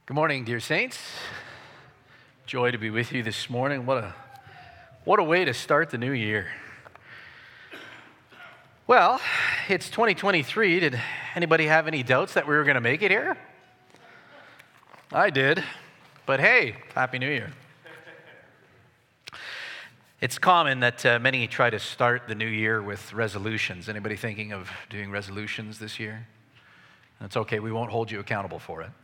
Good morning, dear saints. Joy to be with you this morning. What a way to start the new year. Well, it's 2023. Did anybody have any doubts that we were going to make it here? I did. But hey, Happy New Year. It's common that many try to start the new year with resolutions. Anybody thinking of doing resolutions this year? That's okay. We won't hold you accountable for it.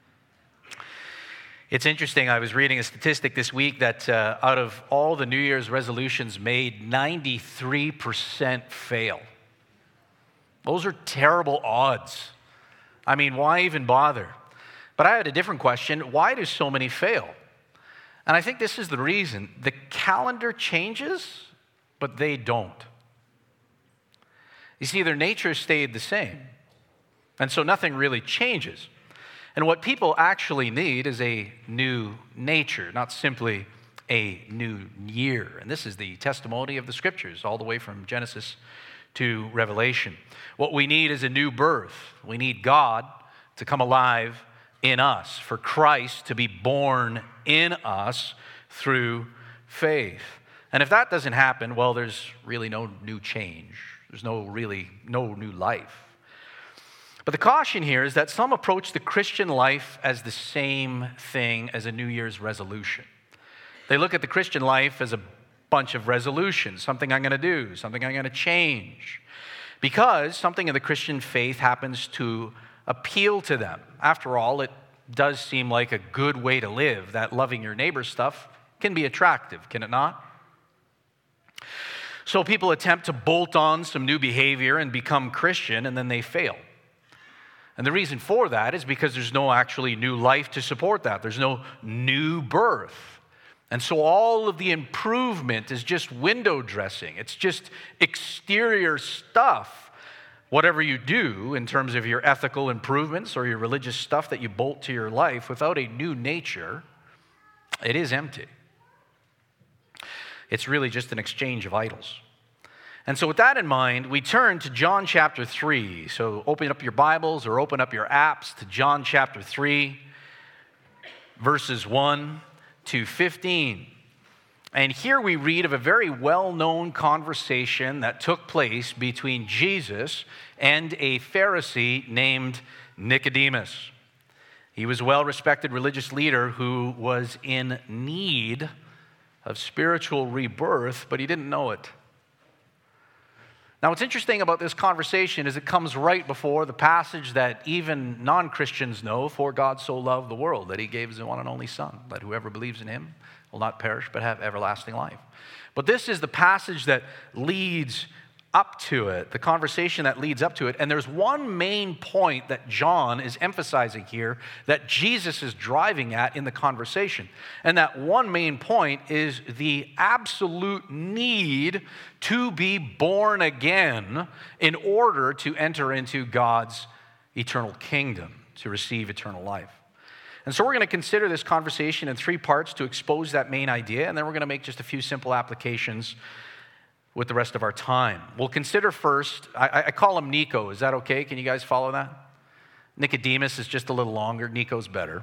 It's interesting, I was reading a statistic this week that out of all the New Year's resolutions made, 93% fail. Those are terrible odds. I mean, why even bother? But I had a different question. Why do so many fail? And I think this is the reason. The calendar changes, but they don't. You see, their nature stayed the same. And so nothing really changes. And what people actually need is a new nature, not simply a new year. And this is the testimony of the Scriptures, all the way from Genesis to Revelation. What we need is a new birth. We need God to come alive in us, for Christ to be born in us through faith. And if that doesn't happen, well, there's really no new change. There's no new life. But the caution here is that some approach the Christian life as the same thing as a New Year's resolution. They look at the Christian life as a bunch of resolutions, something I'm going to do, something I'm going to change, because something in the Christian faith happens to appeal to them. After all, it does seem like a good way to live. That loving your neighbor stuff can be attractive, can it not? So people attempt to bolt on some new behavior and become Christian, and then they fail. And the reason for that is because there's no actually new life to support that. There's no new birth. And so all of the improvement is just window dressing. It's just exterior stuff. Whatever you do in terms of your ethical improvements or your religious stuff that you bolt to your life without a new nature, it is empty. It's really just an exchange of idols. And so with that in mind, we turn to John chapter 3. So open up your Bibles or open up your apps to John chapter 3, verses 1 to 15. And here we read of a very well-known conversation that took place between Jesus and a Pharisee named Nicodemus. He was a well-respected religious leader who was in need of spiritual rebirth, but he didn't know it. Now, what's interesting about this conversation is it comes right before the passage that even non-Christians know, for God so loved the world that he gave his one and only Son, that whoever believes in him will not perish but have everlasting life. But this is the passage that leads up to it, the conversation that leads up to it. And there's one main point that John is emphasizing here that Jesus is driving at in the conversation. And that one main point is the absolute need to be born again in order to enter into God's eternal kingdom, to receive eternal life. And so we're going to consider this conversation in three parts to expose that main idea, and then we're going to make just a few simple applications with the rest of our time. We'll consider first, I call him Nico. Is that okay? Can you guys follow that? Nicodemus is just a little longer. Nico's better.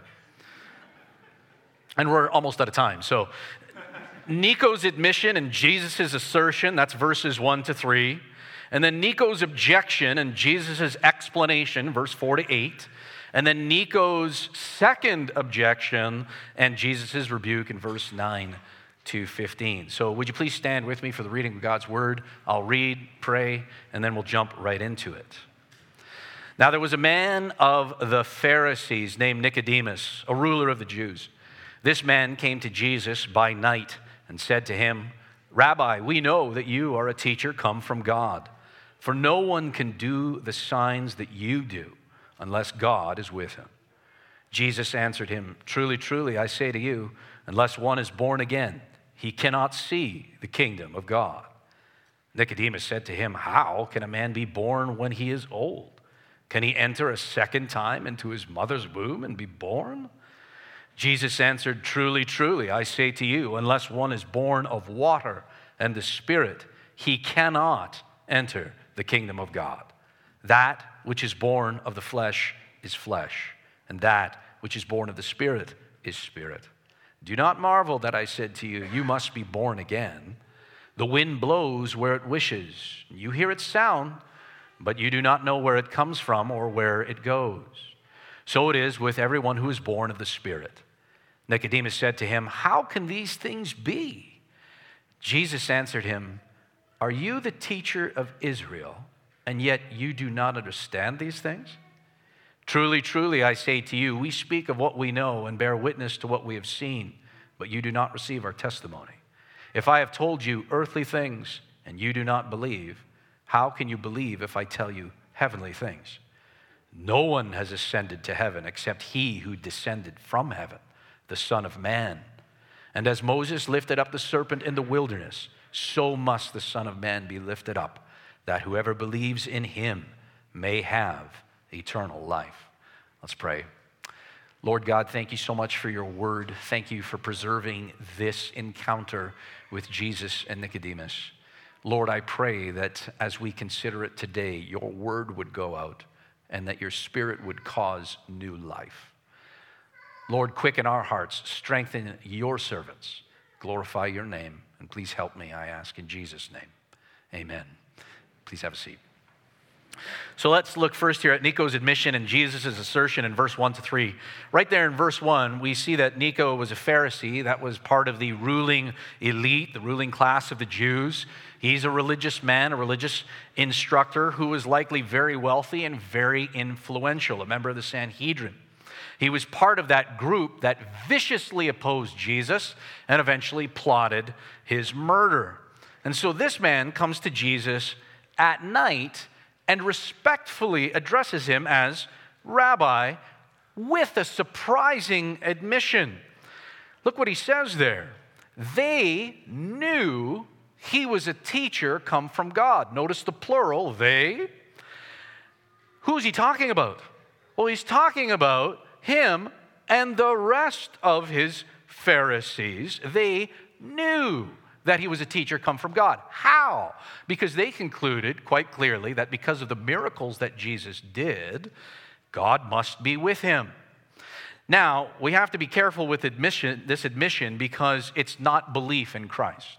And we're almost out of time. So Nico's admission and Jesus' assertion, that's verses 1 to 3. And then Nico's objection and Jesus' explanation, verse 4 to 8. And then Nico's second objection and Jesus' rebuke in verse 9 to 15. So would you please stand with me for the reading of God's word? I'll read, pray, and then we'll jump right into it. Now there was a man of the Pharisees named Nicodemus, a ruler of the Jews. This man came to Jesus by night and said to him, "Rabbi, we know that you are a teacher come from God, for no one can do the signs that you do unless God is with him." Jesus answered him, "Truly, truly, I say to you, unless one is born again, he cannot see the kingdom of God." Nicodemus said to him, "How can a man be born when he is old? Can he enter a second time into his mother's womb and be born?" Jesus answered, "Truly, truly, I say to you, unless one is born of water and the Spirit, he cannot enter the kingdom of God. That which is born of the flesh is flesh, and that which is born of the Spirit is spirit. Do not marvel that I said to you, you must be born again. The wind blows where it wishes. You hear its sound, but you do not know where it comes from or where it goes. So it is with everyone who is born of the Spirit. Nicodemus said to him, how can these things be? Jesus answered him, are you the teacher of Israel, and yet you do not understand these things? Truly, truly, I say to you, we speak of what we know and bear witness to what we have seen, but you do not receive our testimony. If I have told you earthly things and you do not believe, how can you believe if I tell you heavenly things? No one has ascended to heaven except he who descended from heaven, the Son of Man. And as Moses lifted up the serpent in the wilderness, so must the Son of Man be lifted up, that whoever believes in him may have eternal life. Let's pray. Lord God, thank you so much for your word. Thank you for preserving this encounter with Jesus and Nicodemus. Lord, I pray that as we consider it today, your word would go out and that your Spirit would cause new life. Lord, quicken our hearts, strengthen your servants, glorify your name, and please help me, I ask in Jesus' name. Amen. Please have a seat. So let's look first here at Nico's admission and Jesus' assertion in verse 1 to 3. Right there in verse 1, we see that Nico was a Pharisee. That was part of the ruling elite, the ruling class of the Jews. He's a religious man, a religious instructor who was likely very wealthy and very influential, a member of the Sanhedrin. He was part of that group that viciously opposed Jesus and eventually plotted his murder. And so this man comes to Jesus at night and respectfully addresses him as Rabbi with a surprising admission. Look what he says there. They knew he was a teacher come from God. Notice the plural, they. Who's he talking about? Well, he's talking about him and the rest of his Pharisees. They knew that he was a teacher come from God. How? Because they concluded quite clearly that because of the miracles that Jesus did, God must be with him. Now, we have to be careful with this admission because it's not belief in Christ.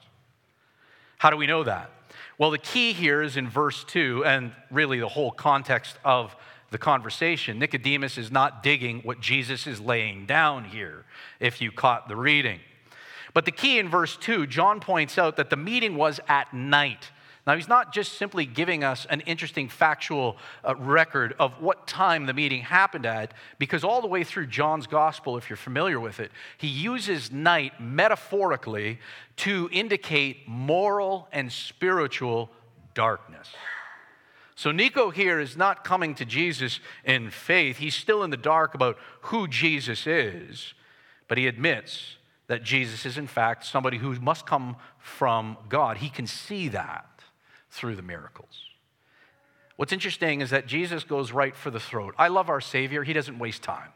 How do we know that? Well, the key here is in verse 2, and really the whole context of the conversation. Nicodemus is not digging what Jesus is laying down here, if you caught the reading. But the key in verse 2, John points out that the meeting was at night. Now, he's not just simply giving us an interesting factual record of what time the meeting happened at, because all the way through John's gospel, if you're familiar with it, he uses night metaphorically to indicate moral and spiritual darkness. So Nico here is not coming to Jesus in faith. He's still in the dark about who Jesus is, but he admits that Jesus is in fact somebody who must come from God. He can see that through the miracles. What's interesting is that Jesus goes right for the throat. I love our Savior. He doesn't waste time.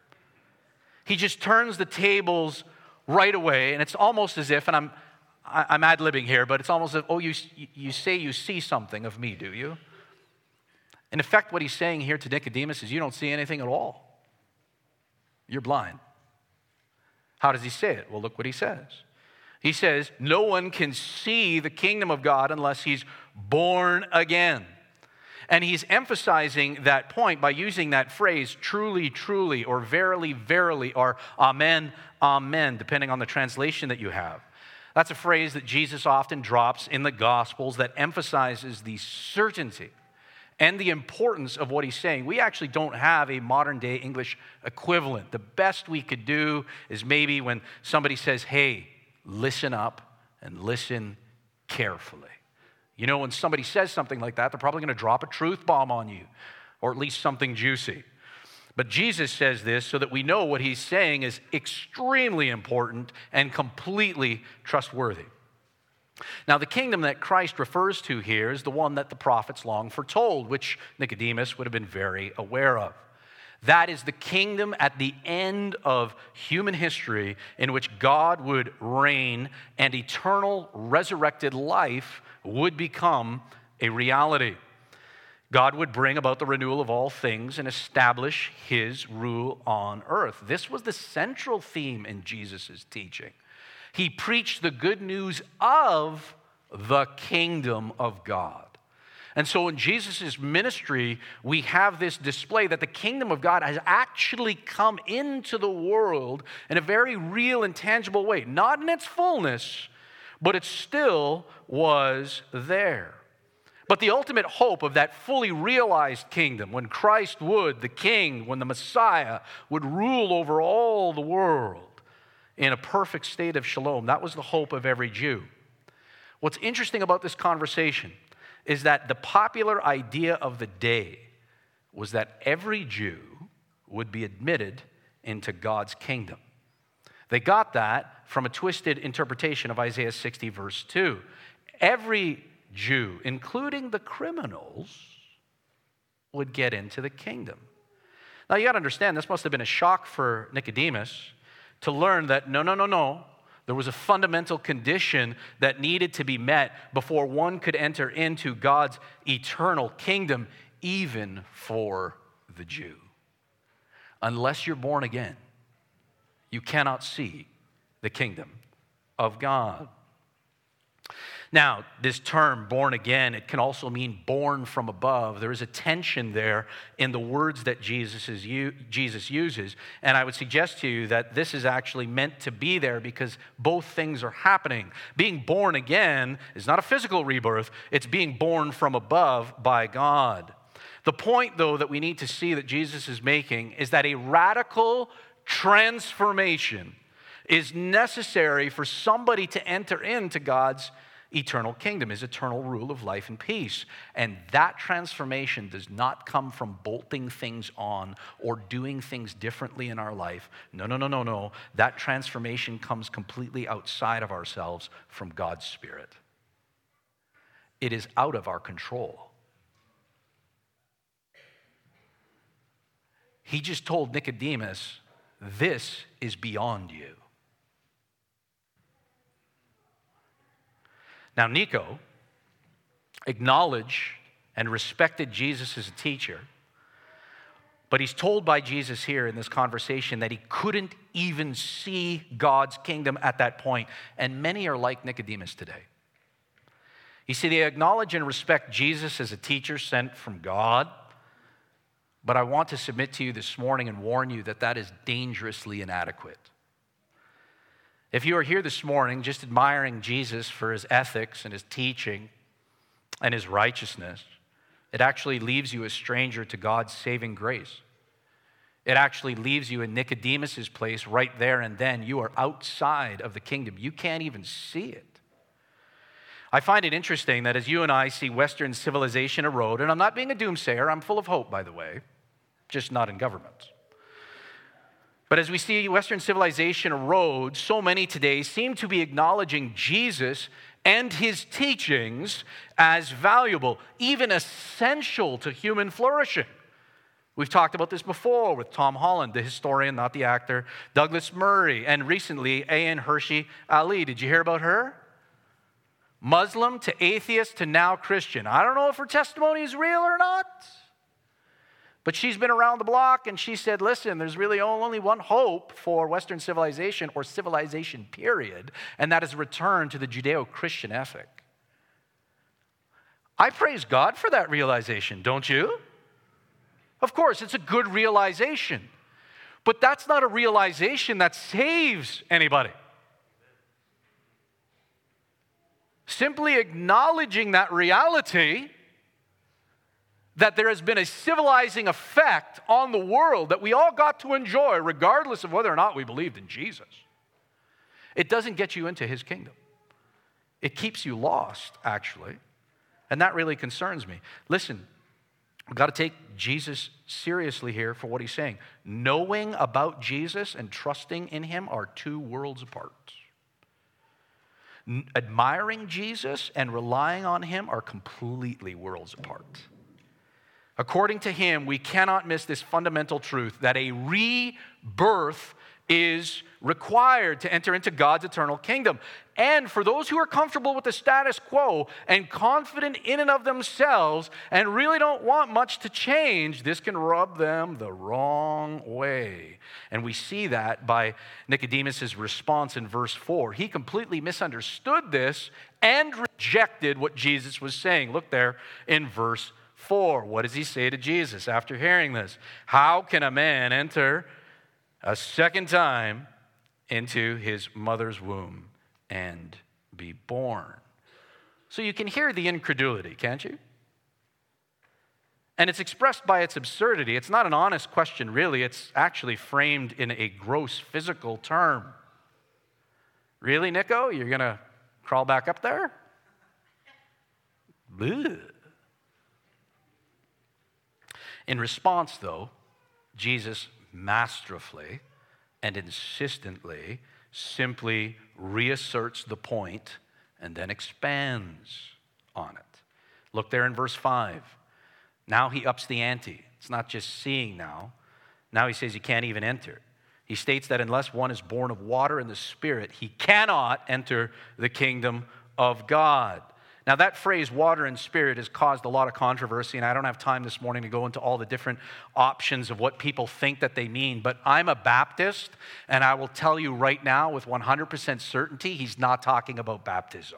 He just turns the tables right away, and it's almost as if, and I'm ad-libbing here, but it's almost as if, oh, you say you see something of me, do you? In effect, what he's saying here to Nicodemus is you don't see anything at all. You're blind. How does he say it? Well, look what he says. He says, no one can see the kingdom of God unless he's born again. And he's emphasizing that point by using that phrase, truly, truly, or verily, verily, or amen, amen, depending on the translation that you have. That's a phrase that Jesus often drops in the Gospels that emphasizes the certainty and the importance of what he's saying. We actually don't have a modern-day English equivalent. The best we could do is maybe when somebody says, hey, listen up and listen carefully. You know, when somebody says something like that, they're probably going to drop a truth bomb on you, or at least something juicy. But Jesus says this so that we know what he's saying is extremely important and completely trustworthy. Now, the kingdom that Christ refers to here is the one that the prophets long foretold, which Nicodemus would have been very aware of. That is the kingdom at the end of human history in which God would reign and eternal resurrected life would become a reality. God would bring about the renewal of all things and establish his rule on earth. This was the central theme in Jesus' teaching. He preached the good news of the kingdom of God. And so in Jesus' ministry, we have this display that the kingdom of God has actually come into the world in a very real and tangible way. Not in its fullness, but it still was there. But the ultimate hope of that fully realized kingdom, when Christ would, the King, when the Messiah would rule over all the world in a perfect state of shalom, that was the hope of every Jew. What's interesting about this conversation is that the popular idea of the day was that every Jew would be admitted into God's kingdom. They got that from a twisted interpretation of Isaiah 60, verse 2. Every Jew, including the criminals, would get into the kingdom. Now you got to understand, this must have been a shock for Nicodemus to learn that no. There was a fundamental condition that needed to be met before one could enter into God's eternal kingdom, even for the Jew. Unless you're born again, you cannot see the kingdom of God. Now, this term, born again, it can also mean born from above. There is a tension there in the words that Jesus uses. And I would suggest to you that this is actually meant to be there because both things are happening. Being born again is not a physical rebirth. It's being born from above by God. The point, though, that we need to see that Jesus is making is that a radical transformation is necessary for somebody to enter into God's eternal kingdom, his eternal rule of life and peace. And that transformation does not come from bolting things on or doing things differently in our life. No. That transformation comes completely outside of ourselves from God's Spirit. It is out of our control. He just told Nicodemus, this is beyond you. Now, Nico acknowledged and respected Jesus as a teacher, but he's told by Jesus here in this conversation that he couldn't even see God's kingdom at that point. And many are like Nicodemus today. You see, they acknowledge and respect Jesus as a teacher sent from God, but I want to submit to you this morning and warn you that that is dangerously inadequate. If you are here this morning just admiring Jesus for his ethics and his teaching and his righteousness, it actually leaves you a stranger to God's saving grace. It actually leaves you in Nicodemus's place right there and then. You are outside of the kingdom. You can't even see it. I find it interesting that as you and I see Western civilization erode, and I'm not being a doomsayer, I'm full of hope, by the way, just not in government. But as we see Western civilization erode, so many today seem to be acknowledging Jesus and his teachings as valuable, even essential to human flourishing. We've talked about this before with Tom Holland, the historian, not the actor, Douglas Murray, and recently Ayaan Hirsi Ali. Did you hear about her? Muslim to atheist to now Christian. I don't know if her testimony is real or not. But she's been around the block and she said, listen, there's really only one hope for Western civilization or civilization period, and that is a return to the Judeo-Christian ethic. I praise God for that realization, don't you? Of course, it's a good realization, but that's not a realization that saves anybody. Simply acknowledging that reality, that there has been a civilizing effect on the world that we all got to enjoy, regardless of whether or not we believed in Jesus. It doesn't get you into his kingdom. It keeps you lost, actually. And that really concerns me. Listen, we've got to take Jesus seriously here for what he's saying. Knowing about Jesus and trusting in him are two worlds apart. Admiring Jesus and relying on him are completely worlds apart. According to him, we cannot miss this fundamental truth that a rebirth is required to enter into God's eternal kingdom. And for those who are comfortable with the status quo and confident in and of themselves and really don't want much to change, this can rub them the wrong way. And we see that by Nicodemus' response in verse 4. He completely misunderstood this and rejected what Jesus was saying. Look there in verse 4. What does he say to Jesus after hearing this? How can a man enter a second time into his mother's womb and be born? So you can hear the incredulity, can't you? And it's expressed by its absurdity. It's not an honest question, really. It's actually framed in a gross physical term. Really, Nico? You're going to crawl back up there? Bleh. In response, though, Jesus masterfully and insistently simply reasserts the point and then expands on it. Look there in verse 5. Now he ups the ante. It's not just seeing now. Now he says you can't even enter. He states that unless one is born of water and the Spirit, he cannot enter the kingdom of God. Now, that phrase, water and spirit, has caused a lot of controversy, and I don't have time this morning to go into all the different options of what people think that they mean, but I'm a Baptist, and I will tell you right now with 100% certainty, he's not talking about baptism.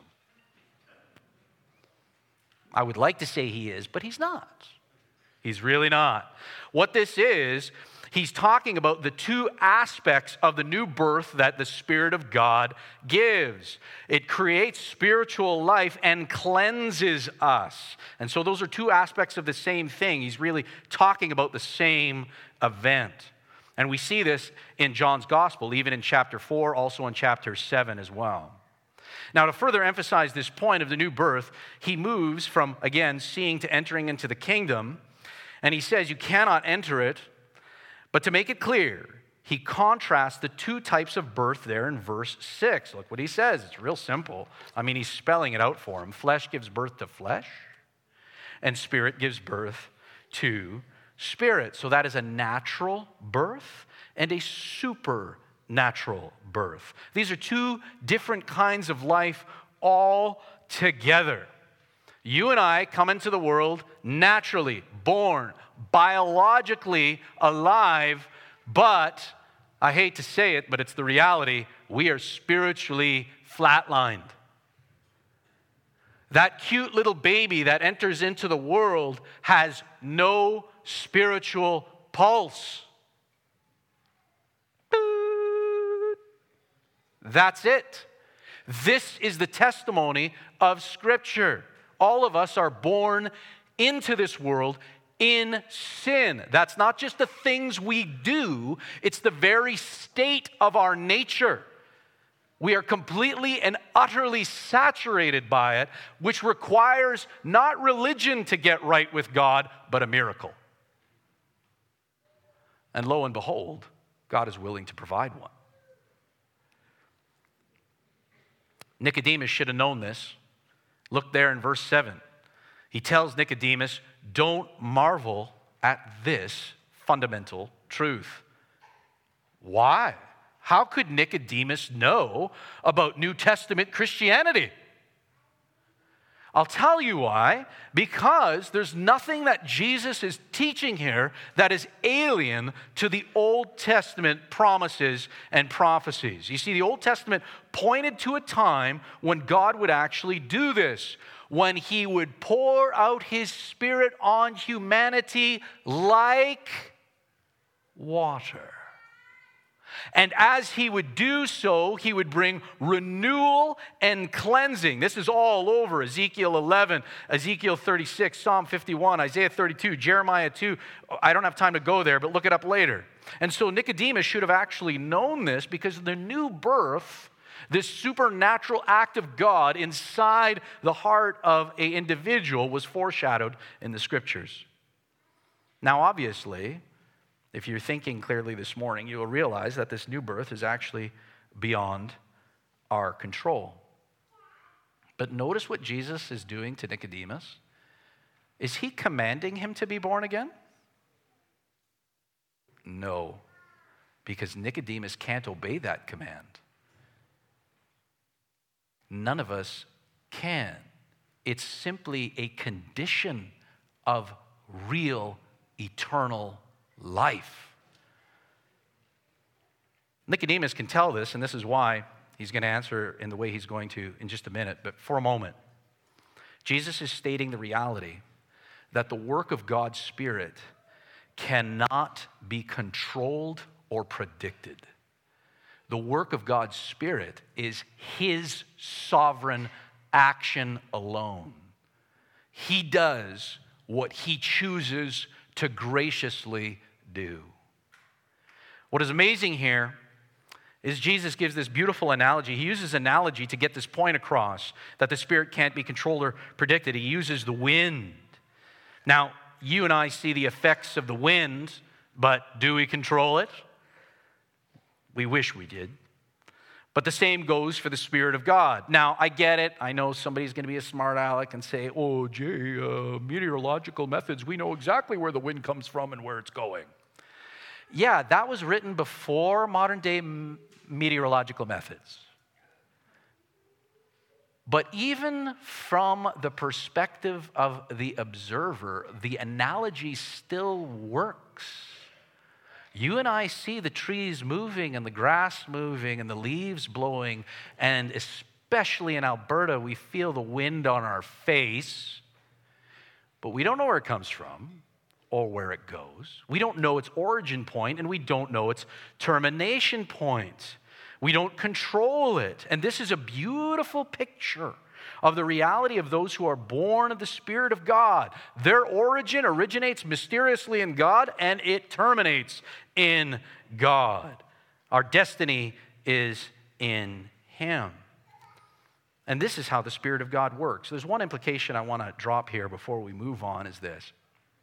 I would like to say he is, but he's not. He's really not. What this is, he's talking about the two aspects of the new birth that the Spirit of God gives. It creates spiritual life and cleanses us. And so those are two aspects of the same thing. He's really talking about the same event. And we see this in John's Gospel, even in chapter 4, also in chapter 7 as well. Now, to further emphasize this point of the new birth, he moves from, again, seeing to entering into the kingdom. And he says you cannot enter it. But to make it clear, he contrasts the two types of birth there in verse 6. Look what he says. It's real simple. I mean, he's spelling it out for him. Flesh gives birth to flesh, and spirit gives birth to spirit. So that is a natural birth and a supernatural birth. These are two different kinds of life all together. You and I come into the world naturally, born, biologically alive, but I hate to say it, but it's the reality, we are spiritually flatlined. That cute little baby that enters into the world has no spiritual pulse. That's it. This is the testimony of Scripture. All of us are born into this world in sin. That's not just the things we do, it's the very state of our nature. We are completely and utterly saturated by it, which requires not religion to get right with God, but a miracle. And lo and behold, God is willing to provide one. Nicodemus should have known this. Look there in verse 7. He tells Nicodemus, don't marvel at this fundamental truth. Why? How could Nicodemus know about New Testament Christianity? I'll tell you why. Because there's nothing that Jesus is teaching here that is alien to the Old Testament promises and prophecies. You see, the Old Testament pointed to a time when God would actually do this, when he would pour out his Spirit on humanity like water. And as he would do so, he would bring renewal and cleansing. This is all over Ezekiel 11, Ezekiel 36, Psalm 51, Isaiah 32, Jeremiah 2. I don't have time to go there, but look it up later. And so Nicodemus should have actually known this because the new birth, this supernatural act of God inside the heart of an individual, was foreshadowed in the Scriptures. Now, obviously, if you're thinking clearly this morning, you will realize that this new birth is actually beyond our control. But notice what Jesus is doing to Nicodemus. Is he commanding him to be born again? No. because Nicodemus can't obey that command. None of us can. It's simply a condition of real eternal life. Nicodemus can tell this, and this is why he's going to answer in the way he's going to in just a minute. But for a moment, Jesus is stating the reality that the work of God's Spirit cannot be controlled or predicted. The work of God's Spirit is His sovereign action alone. He does what He chooses to graciously do. What is amazing here is Jesus gives this beautiful analogy. He uses analogy to get this point across, that the Spirit can't be controlled or predicted. He uses the wind. Now, you and I see the effects of the wind, but do we control it? We wish we did. But the same goes for the Spirit of God. Now, I get it. I know somebody's going to be a smart aleck and say, oh, Jay, meteorological methods, we know exactly where the wind comes from and where it's going. Yeah, that was written before modern-day meteorological methods. But even from the perspective of the observer, the analogy still works. You and I see the trees moving and the grass moving and the leaves blowing, and especially in Alberta, we feel the wind on our face, but we don't know where it comes from or where it goes. We don't know its origin point, and we don't know its termination point. We don't control it. And this is a beautiful picture of the reality of those who are born of the Spirit of God. Their origin originates mysteriously in God, and it terminates in God. Our destiny is in Him. And this is how the Spirit of God works. There's one implication I want to drop here before we move on, is this.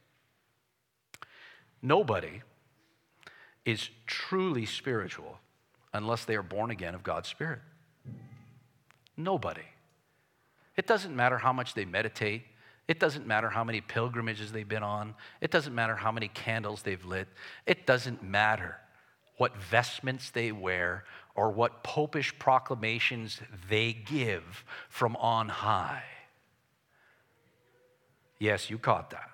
Nobody is truly spiritual unless they are born again of God's Spirit. Nobody. It doesn't matter how much they meditate. It doesn't matter how many pilgrimages they've been on. It doesn't matter how many candles they've lit. It doesn't matter what vestments they wear or what popish proclamations they give from on high. Yes, you caught that.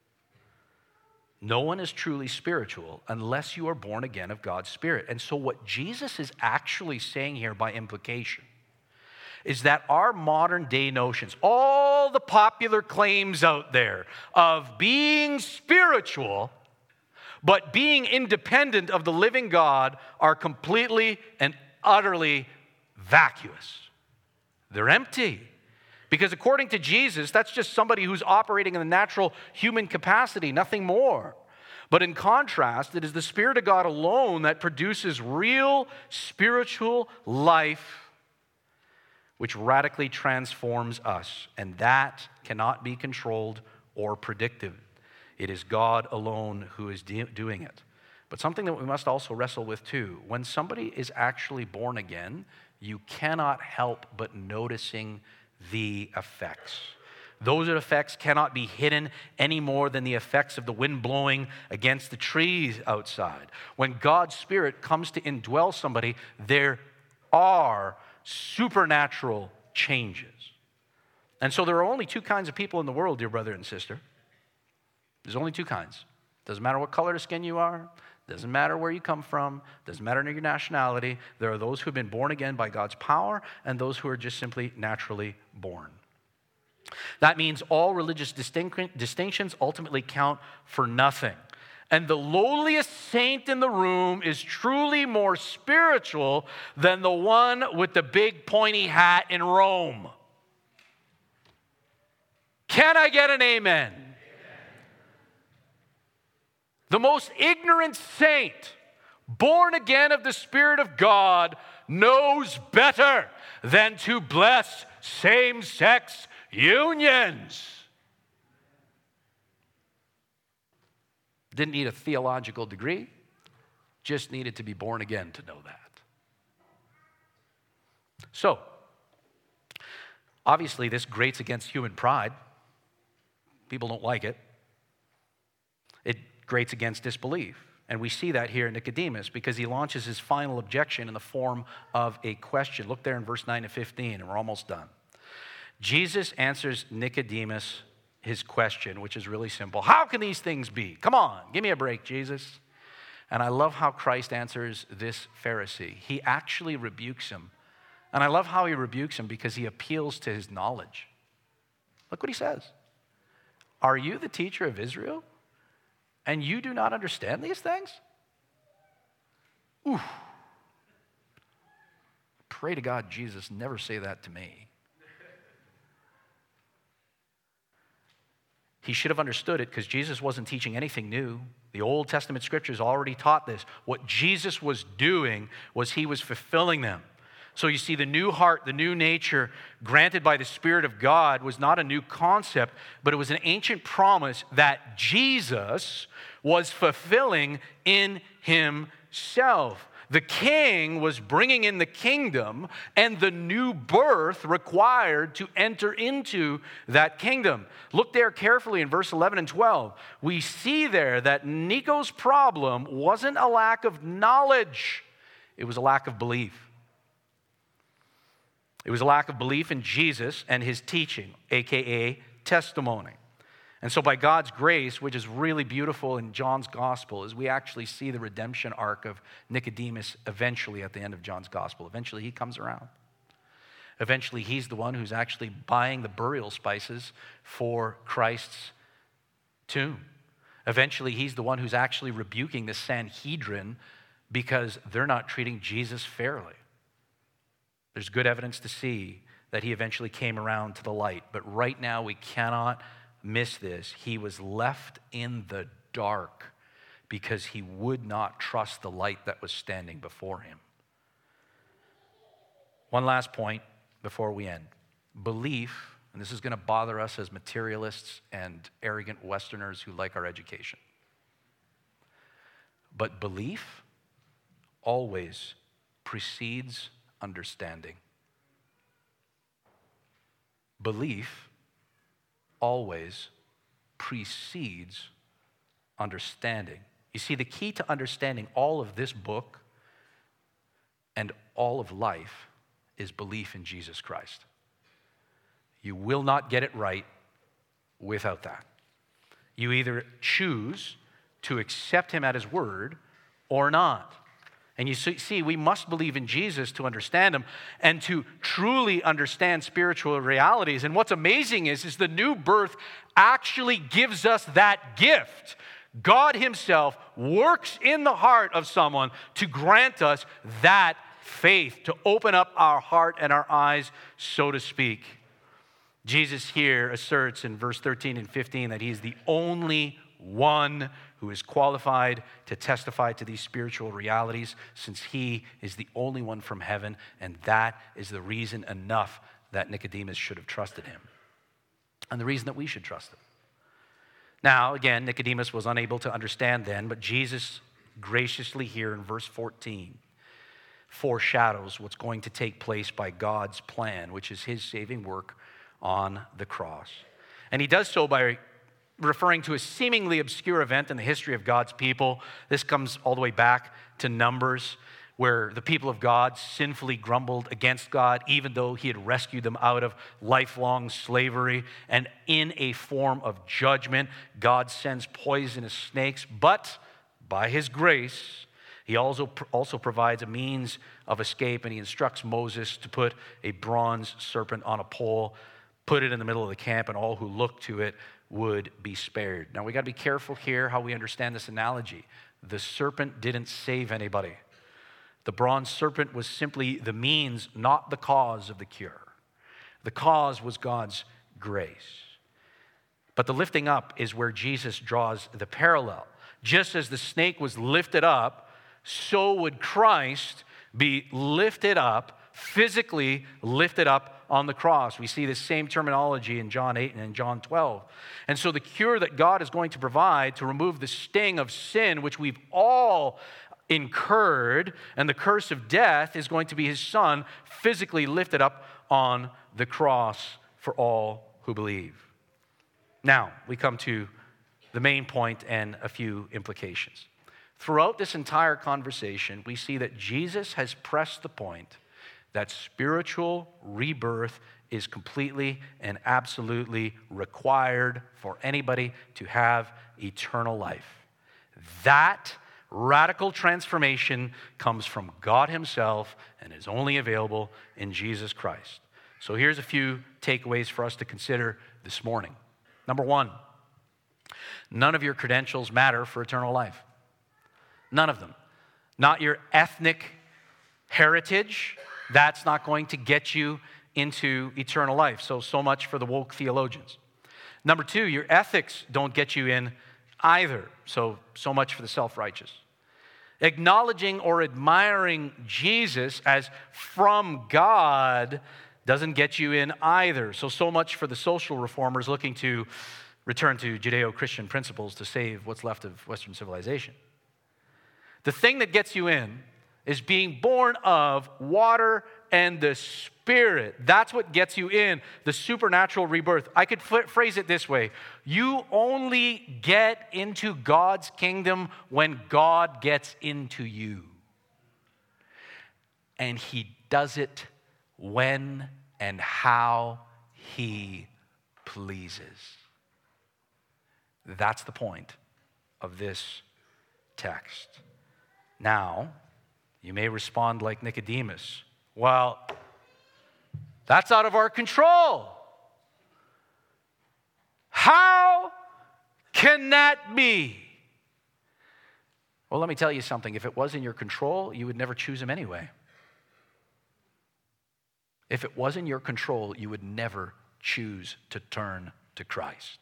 No one is truly spiritual unless you are born again of God's Spirit. And so what Jesus is actually saying here by implication is that our modern day notions, all the popular claims out there of being spiritual, but being independent of the living God, are completely and utterly vacuous. They're empty. Because according to Jesus, that's just somebody who's operating in the natural human capacity, nothing more. But in contrast, it is the Spirit of God alone that produces real spiritual life, which radically transforms us. And that cannot be controlled or predicted. It is God alone who is doing it. But something that we must also wrestle with too, when somebody is actually born again, you cannot help but noticing the effects. Those effects cannot be hidden any more than the effects of the wind blowing against the trees outside. When God's Spirit comes to indwell somebody, there are supernatural changes. And so there are only two kinds of people in the world, dear brother and sister. There's only two kinds. Doesn't matter what color of skin you are. Doesn't matter where you come from. Doesn't matter your nationality. There are those who have been born again by God's power and those who are just simply naturally born. That means all religious distinctions ultimately count for nothing. And the lowliest saint in the room is truly more spiritual than the one with the big pointy hat in Rome. Can I get an amen? The most ignorant saint, born again of the Spirit of God, knows better than to bless same-sex unions. Didn't need a theological degree, just needed to be born again to know that. So, obviously this grates against human pride. People don't like it. It grates against disbelief. And we see that here in Nicodemus because he launches his final objection in the form of a question. Look there in verse 9 to 15, and we're almost done. Jesus answers Nicodemus his question, which is really simple. How can these things be? Come on, give me a break, Jesus. And I love how Christ answers this Pharisee. He actually rebukes him. And I love how he rebukes him because he appeals to his knowledge. Look what he says. Are you the teacher of Israel, and you do not understand these things? Ooh. Pray to God, Jesus, never say that to me. He should have understood it because Jesus wasn't teaching anything new. The Old Testament scriptures already taught this. What Jesus was doing was he was fulfilling them. So you see, the new heart, the new nature granted by the Spirit of God was not a new concept, but it was an ancient promise that Jesus was fulfilling in himself. The king was bringing in the kingdom and the new birth required to enter into that kingdom. Look there carefully in verse 11 and 12. We see there that Nico's problem wasn't a lack of knowledge. It was a lack of belief. It was a lack of belief in Jesus and his teaching, aka testimony. And so by God's grace, which is really beautiful in John's gospel, is we actually see the redemption arc of Nicodemus eventually at the end of John's gospel. Eventually he comes around. Eventually he's the one who's actually buying the burial spices for Christ's tomb. Eventually he's the one who's actually rebuking the Sanhedrin because they're not treating Jesus fairly. There's good evidence to see that he eventually came around to the light. But right now we cannot miss this. He was left in the dark because he would not trust the light that was standing before him. One last point before we end. Belief, and this is going to bother us as materialists and arrogant Westerners who like our education. But belief always precedes understanding. Belief always precedes understanding. You see, the key to understanding all of this book and all of life is belief in Jesus Christ. You will not get it right without that. You either choose to accept him at his word or not. And you see, we must believe in Jesus to understand him and to truly understand spiritual realities. And what's amazing is the new birth actually gives us that gift. God himself works in the heart of someone to grant us that faith, to open up our heart and our eyes, so to speak. Jesus here asserts in verse 13 and 15 that he is the only one who is qualified to testify to these spiritual realities, since he is the only one from heaven, and that is the reason enough that Nicodemus should have trusted him, and the reason that we should trust him. Now, again, Nicodemus was unable to understand then, but Jesus graciously here in verse 14 foreshadows what's going to take place by God's plan, which is his saving work on the cross. And he does so by referring to a seemingly obscure event in the history of God's people. This comes all the way back to Numbers, where the people of God sinfully grumbled against God, even though he had rescued them out of lifelong slavery. And in a form of judgment, God sends poisonous snakes, but by his grace, he also provides a means of escape, and he instructs Moses to put a bronze serpent on a pole, put it in the middle of the camp, and all who look to it would be spared. Now, we got to be careful here how we understand this analogy. The serpent didn't save anybody. The bronze serpent was simply the means, not the cause of the cure. The cause was God's grace. But the lifting up is where Jesus draws the parallel. Just as the snake was lifted up, so would Christ be lifted up, physically lifted up on the cross. We see this same terminology in John 8 and in John 12. And so the cure that God is going to provide to remove the sting of sin, which we've all incurred, and the curse of death, is going to be his Son physically lifted up on the cross for all who believe. Now, we come to the main point and a few implications. throughout this entire conversation, we see that Jesus has pressed the point that spiritual rebirth is completely and absolutely required for anybody to have eternal life. That radical transformation comes from God himself and is only available in Jesus Christ. So here's a few takeaways for us to consider this morning. Number one, none of your credentials matter for eternal life. None of them. Not your ethnic heritage. That's not going to get you into eternal life. So much for the woke theologians. Number two, your ethics don't get you in either. So much for the self-righteous. Acknowledging or admiring Jesus as from God doesn't get you in either. So much for the social reformers looking to return to Judeo-Christian principles to save what's left of Western civilization. The thing that gets you in is being born of water and the Spirit. That's what gets you in, the supernatural rebirth. I could phrase it this way. You only get into God's kingdom when God gets into you. And he does it when and how he pleases. That's the point of this text. Now, you may respond like Nicodemus. Well, that's out of our control. How can that be? Well, let me tell you something. If it was in your control, you would never choose him anyway. If it was in your control, you would never choose to turn to Christ.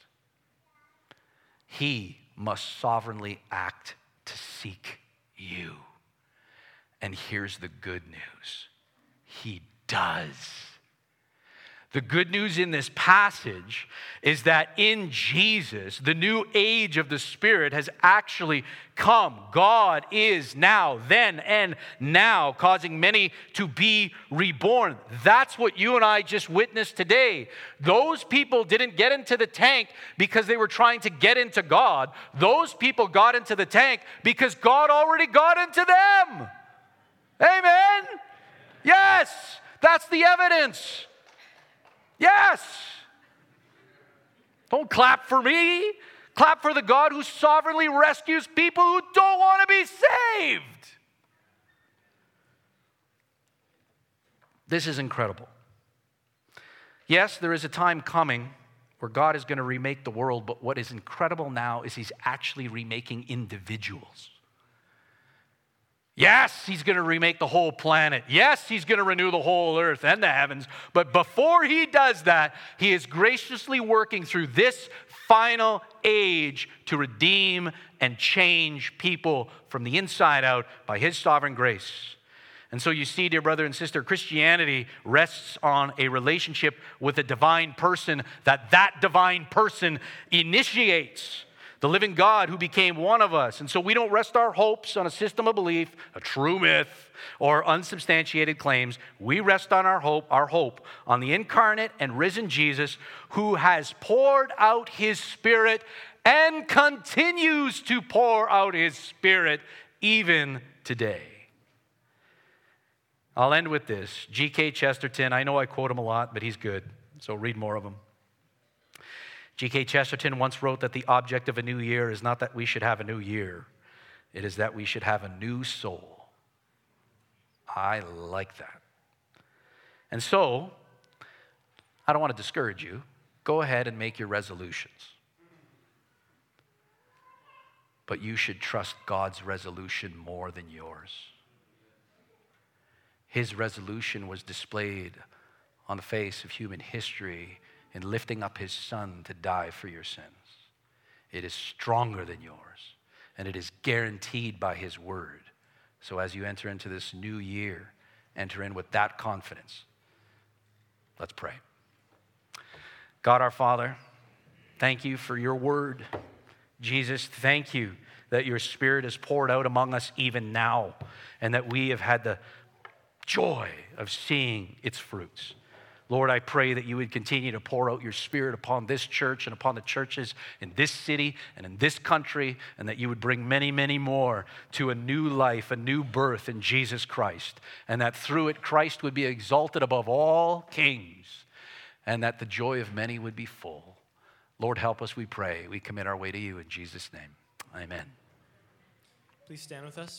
He must sovereignly act to seek you. And here's the good news. He does. The good news in this passage is that in Jesus, the new age of the Spirit has actually come. God is now, then, and now causing many to be reborn. That's what you and I just witnessed today. Those people didn't get into the tank because they were trying to get into God. Those people got into the tank because God already got into them. Amen? Yes, that's the evidence. Yes. Don't clap for me. Clap for the God who sovereignly rescues people who don't want to be saved. This is incredible. Yes, there is a time coming where God is going to remake the world, but what is incredible now is he's actually remaking individuals. Yes, he's going to remake the whole planet. Yes, he's going to renew the whole earth and the heavens. But before he does that, he is graciously working through this final age to redeem and change people from the inside out by his sovereign grace. And so you see, dear brother and sister, Christianity rests on a relationship with a divine person that divine person initiates. The living God who became one of us. And so we don't rest our hopes on a system of belief, a true myth, or unsubstantiated claims. We rest on our hope on the incarnate and risen Jesus who has poured out his Spirit and continues to pour out his Spirit even today. I'll end with this. G.K. Chesterton, I know I quote him a lot, but he's good, so read more of him. G.K. Chesterton once wrote that the object of a new year is not that we should have a new year. It is that we should have a new soul. I like that. And so, I don't want to discourage you. Go ahead and make your resolutions. But you should trust God's resolution more than yours. His resolution was displayed on the face of human history in lifting up his Son to die for your sins. It is stronger than yours, and it is guaranteed by his word. So as you enter into this new year, enter in with that confidence. Let's pray. God our Father, thank you for your word. Jesus, thank you that your Spirit is poured out among us even now, and that we have had the joy of seeing its fruits. Lord, I pray that you would continue to pour out your Spirit upon this church and upon the churches in this city and in this country, and that you would bring many, many more to a new life, a new birth in Jesus Christ, and that through it Christ would be exalted above all kings, and that the joy of many would be full. Lord, help us, we pray. We commit our way to you in Jesus' name. Amen. Please stand with us.